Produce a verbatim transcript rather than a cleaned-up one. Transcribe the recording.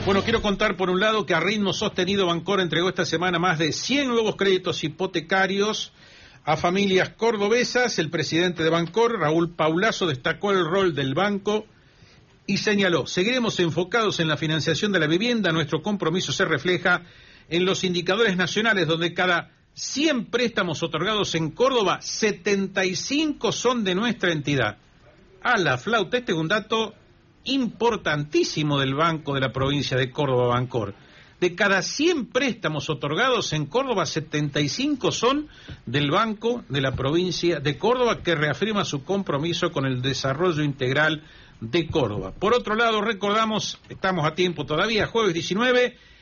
Bueno, quiero contar por un lado que a ritmo sostenido Bancor entregó esta semana más de cien nuevos créditos hipotecarios a familias cordobesas. El presidente de Bancor, Raúl Paulazo, destacó el rol del banco y señaló: seguiremos enfocados en la financiación de la vivienda. Nuestro compromiso se refleja en los indicadores nacionales, donde cada cien préstamos otorgados en Córdoba, setenta y cinco son de nuestra entidad. A la flauta, este es un dato importantísimo del Banco de la provincia de Córdoba, Bancor. De cada cien préstamos otorgados en Córdoba, setenta y cinco son del Banco de la provincia de Córdoba, que reafirma su compromiso con el desarrollo integral de Córdoba. Por otro lado, recordamos, estamos a tiempo todavía, jueves diecinueve,